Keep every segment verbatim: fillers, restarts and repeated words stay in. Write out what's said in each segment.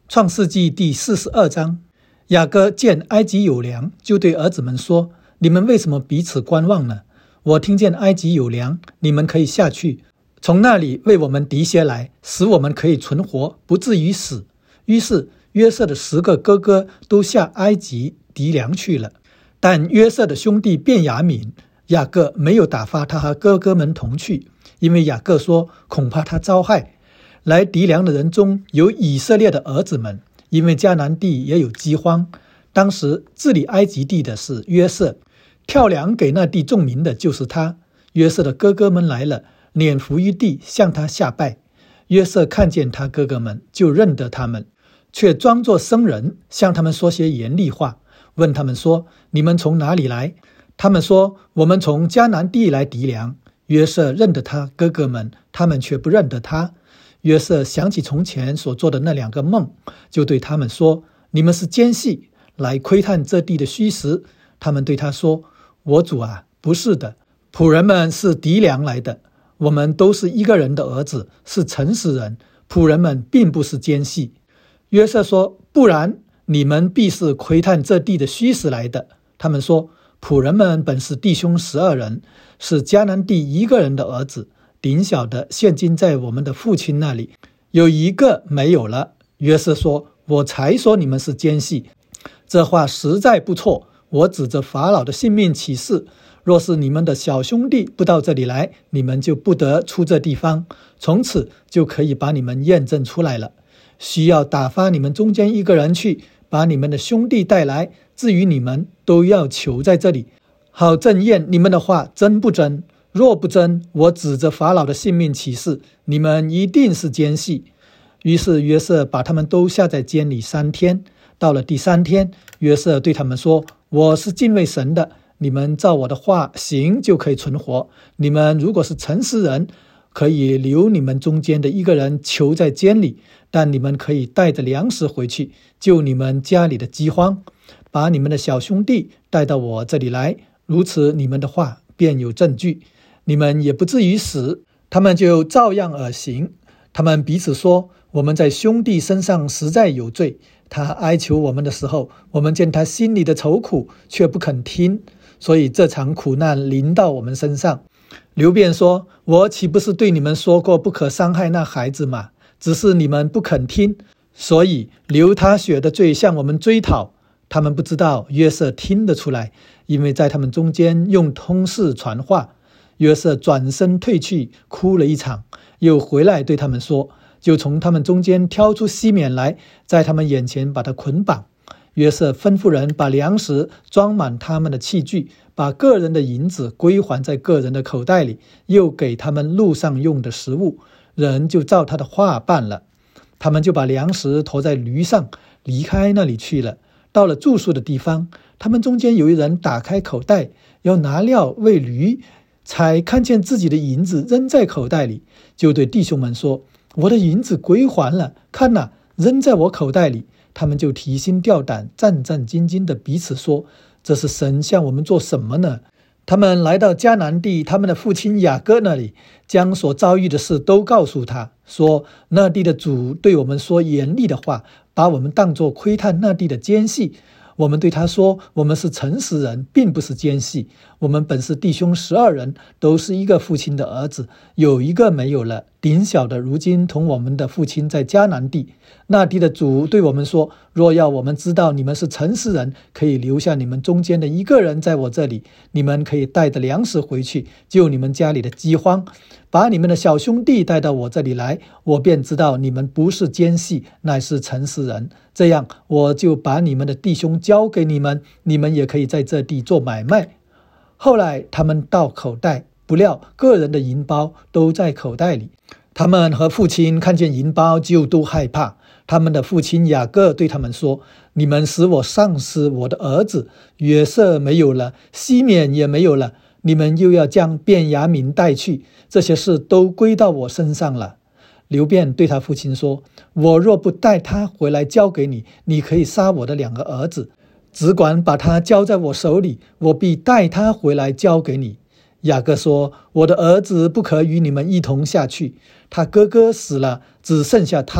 创世纪第四十二章，雅各见埃及有粮，就对儿子们说：你们为什么彼此观望呢？我听见埃及有粮，你们可以下去，从那里为我们糴些来，使我们可以存活，不至于死。于是约瑟的十个哥哥都下埃及糴粮去了。但约瑟的兄弟便雅悯，雅各没有打发他和哥哥们同去，因为雅各说恐怕他遭害。来糴粮的人中有以色列的儿子们，因为迦南地也有饥荒。当时治理埃及地的是约瑟，跳粮给那地众民的就是他。约瑟的哥哥们来了，脸伏于地，向他下拜。约瑟看见他哥哥们，就认得他们，却装作生人，向他们说些严厉话，问他们说：你们从哪里来？他们说：我们从迦南地来糴粮。约瑟认得他哥哥们，他们却不认得他。约瑟想起从前所做的那两个梦，就对他们说：你们是奸细，来窥探这地的虚实。他们对他说：我主啊，不是的，仆人们是糴粮来的，我们都是一个人的儿子，是诚实人，仆人们并不是奸细。约瑟说：不然，你们必是窥探这地的虚实来的。他们说：仆人们本是弟兄十二人，是迦南地一个人的儿子，顶小的现今在我们的父亲那里，有一个没有了。约瑟说：我才说你们是奸细，这话实在不错。我指着法老的性命起誓，若是你们的小兄弟不到这里来，你们就不得出这地方，从此就可以把你们验证出来了。需要打发你们中间一个人去，把你们的兄弟带来，至于你们，都要囚在这里，好证验你们的话真不真。若不真，我指着法老的性命起誓，你们一定是奸细。于是约瑟把他们都下在监里三天。到了第三天，约瑟对他们说：我是敬畏神的，你们照我的话行，就可以存活。你们如果是诚实人，可以留你们中间的一个人囚在监里，但你们可以带着粮食回去，救你们家里的饥荒，把你们的小兄弟带到我这里来，如此你们的话便有证据，你们也不至于死。他们就照样而行。他们彼此说：我们在兄弟身上实在有罪，他哀求我们的时候，我们见他心里的愁苦，却不肯听，所以这场苦难临到我们身上。流便说：我岂不是对你们说过不可伤害那孩子吗？只是你们不肯听，所以流他血的罪向我们追讨。他们不知道约瑟听得出来，因为在他们中间用通事传话。约瑟转身退去，哭了一场，又回来对他们说，就从他们中间挑出西缅来，在他们眼前把他捆绑。约瑟吩咐人把粮食装满他们的器具，把个人的银子归还在个人的口袋里，又给他们路上用的食物，人就照他的话办了。他们就把粮食驮在驴上，离开那里去了。到了住宿的地方，他们中间有一人打开口袋，要拿料喂驴，才看见自己的银子扔在口袋里，就对弟兄们说：我的银子归还了，看哪，扔在我口袋里。他们就提心吊胆，战战兢兢地彼此说：这是神向我们做什么呢？他们来到迦南地，他们的父亲雅各那里，将所遭遇的事都告诉他，说那地的主对我们说严厉的话，把我们当作窥探那地的奸细。我们对他说：我们是诚实人，并不是奸细。我们本是弟兄十二人，都是一个父亲的儿子，有一个没有了，顶小的如今同我们的父亲在迦南地。那地的主对我们说：若要我们知道你们是诚实人，可以留下你们中间的一个人在我这里，你们可以带着粮食回去，救你们家里的饥荒，把你们的小兄弟带到我这里来，我便知道你们不是奸细，乃是诚实人。这样我就把你们的弟兄交给你们，你们也可以在这地做买卖。后来他们倒口袋，不料个人的银包都在口袋里。他们和父亲看见银包，就都害怕。他们的父亲雅各对他们说：你们使我丧失我的儿子，约瑟没有了，西缅也没有了，你们又要将便雅悯带去，这些事都归到我身上了。流便对他父亲说：我若不带他回来交给你，你可以杀我的两个儿子，只管把他交在我手里，我必带他回来交给你。雅各说：我的儿子不可与你们一同下去，他哥哥死了，只剩下他，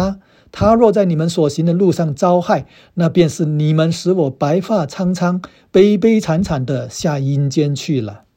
他若在你们所行的路上遭害，那便是你们使我白发苍苍、悲悲惨惨的下阴间去了。